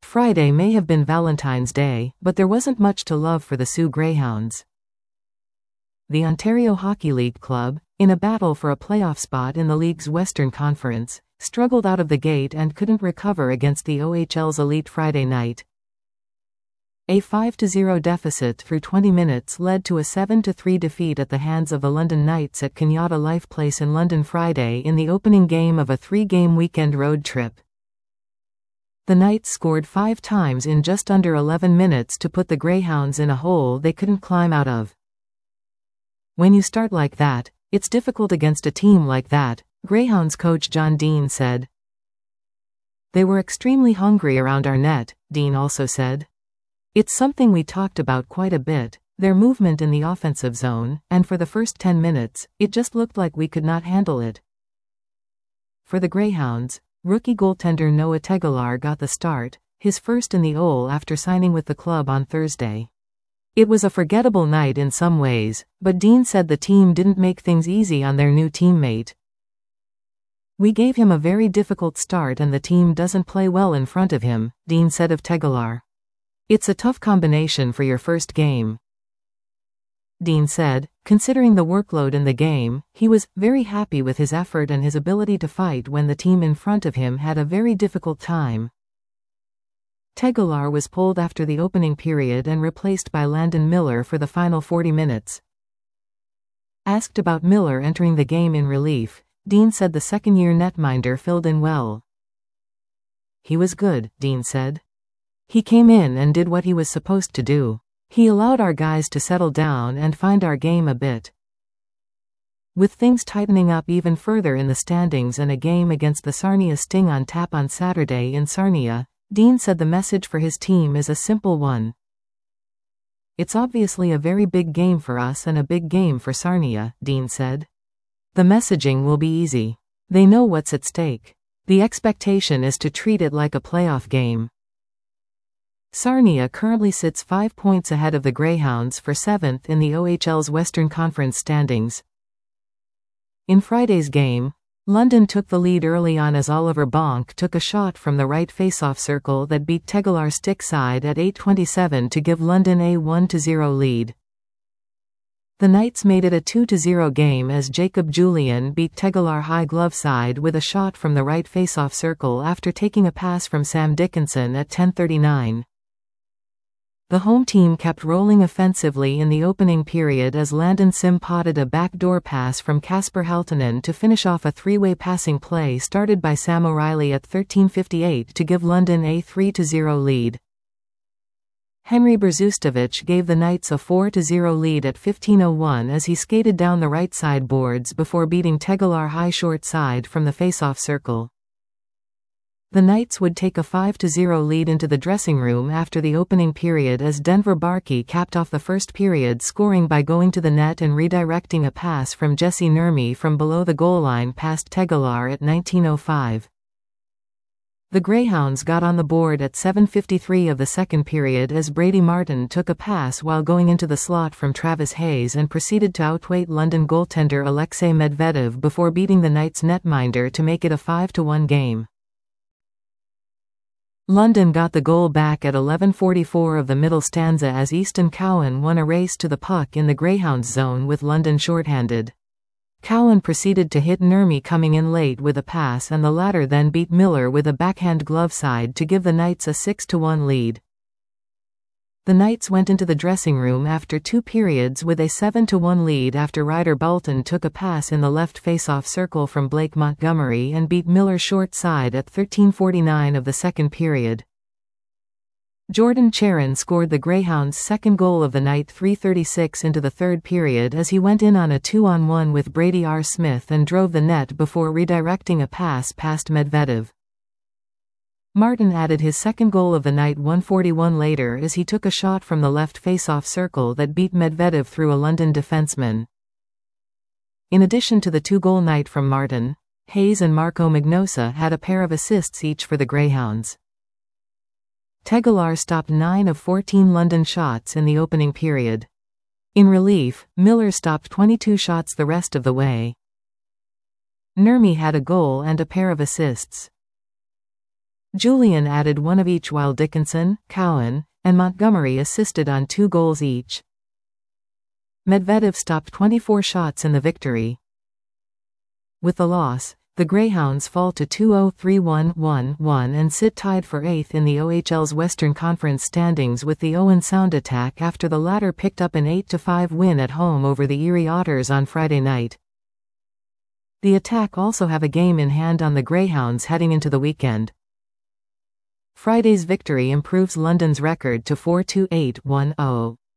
Friday may have been Valentine's Day, but there wasn't much to love for the Soo Greyhounds. The Ontario Hockey League club, in a battle for a playoff spot in the league's Western Conference, struggled out of the gate and couldn't recover against the OHL's Elite Friday night. A 5-0 deficit through 20 minutes led to a 7-3 defeat at the hands of the London Knights at Kenyatta Life Place in London Friday in the opening game of a 3-game weekend road trip. The Knights scored 5 times in just under 11 minutes to put the Greyhounds in a hole they couldn't climb out of. "When you start like that, it's difficult against a team like that," Greyhounds coach John Dean said. "They were extremely hungry around our net," Dean also said. "It's something we talked about quite a bit, their movement in the offensive zone, and for the first 10 minutes, it just looked like we could not handle it." For the Greyhounds, rookie goaltender Noah Tegelar got the start, his first in the OL after signing with the club on Thursday. "It was a forgettable night in some ways, but Dean said the team didn't make things easy on their new teammate. We gave him a very difficult start and the team doesn't play well in front of him," Dean said of Tegelar. "It's a tough combination for your first game." Dean said, considering the workload in the game, he was very happy with his effort and his ability to fight when the team in front of him had a very difficult time. Tegelar was pulled after the opening period and replaced by Landon Miller for the final 40 minutes. Asked about Miller entering the game in relief, Dean said the second-year netminder filled in well. "He was good," Dean said. "He came in and did what he was supposed to do. He allowed our guys to settle down and find our game a bit." With things tightening up even further in the standings and a game against the Sarnia Sting on tap on Saturday in Sarnia, Dean said the message for his team is a simple one. "It's obviously a very big game for us and a big game for Sarnia," Dean said. "The messaging will be easy. They know what's at stake. The expectation is to treat it like a playoff game." Sarnia currently sits 5 points ahead of the Greyhounds for 7th in the OHL's Western Conference standings. In Friday's game, London took the lead early on as Oliver Bonk took a shot from the right face-off circle that beat Tegelar's stick side at 8:27 to give London a 1-0 lead. The Knights made it a 2-0 game as Jacob Julian beat Tegelar high glove side with a shot from the right face-off circle after taking a pass from Sam Dickinson at 10:39. The home team kept rolling offensively in the opening period as Landon Sim potted a backdoor pass from Kasper Halttunen to finish off a 3-way passing play started by Sam O'Reilly at 13:58 to give London a 3-0 lead. Henry Berzustovic gave the Knights a 4-0 lead at 15:01 as he skated down the right side boards before beating Tegelar high short side from the face-off circle. The Knights would take a 5-0 lead into the dressing room after the opening period as Denver Barkey capped off the first period scoring by going to the net and redirecting a pass from Jesse Nurmi from below the goal line past Tegelar at 19:05. The Greyhounds got on the board at 7:53 of the second period as Brady Martin took a pass while going into the slot from Travis Hayes and proceeded to outweight London goaltender Alexei Medvedev before beating the Knights netminder to make it a 5-1 game. London got the goal back at 11:44 of the middle stanza as Easton Cowan won a race to the puck in the Greyhounds zone with London shorthanded. Cowan proceeded to hit Nurmi coming in late with a pass and the latter then beat Miller with a backhand glove side to give the Knights a 6-1 lead. The Knights went into the dressing room after 2 periods with a 7-1 lead after Ryder Bolton took a pass in the left face-off circle from Blake Montgomery and beat Miller short side at 13:49 of the second period. Jordan Charon scored the Greyhounds' second goal of the night 3:36 into the third period as he went in on a 2-on-1 with Brady R. Smith and drove the net before redirecting a pass past Medvedev. Martin added his second goal of the night 1:41 later as he took a shot from the left face-off circle that beat Medvedev through a London defenseman. In addition to the 2-goal night from Martin, Hayes and Marco Magnosa had a pair of assists each for the Greyhounds. Tegelar stopped 9 of 14 London shots in the opening period. In relief, Miller stopped 22 shots the rest of the way. Nurmi had a goal and a pair of assists. Julian added one of each while Dickinson, Cowan, and Montgomery assisted on 2 goals each. Medvedev stopped 24 shots in the victory. With the loss, the Greyhounds fall to 2-0-3-1-1-1 and sit tied for 8th in the OHL's Western Conference standings with the Owen Sound attack after the latter picked up an 8-5 win at home over the Erie Otters on Friday night. The attack also have a game in hand on the Greyhounds heading into the weekend. Friday's victory improves London's record to 4-2-8-1-0.